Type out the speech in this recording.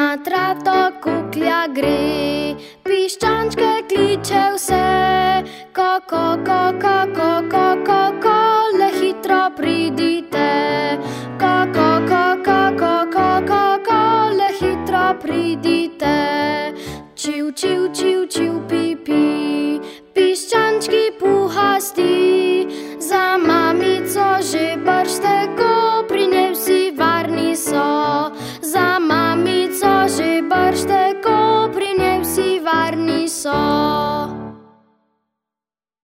Na trato kuklja gre, piščančke kliče vse. Ko, le hitro pridite. Ko, le hitro pridite. Čiv, čiv, čiv.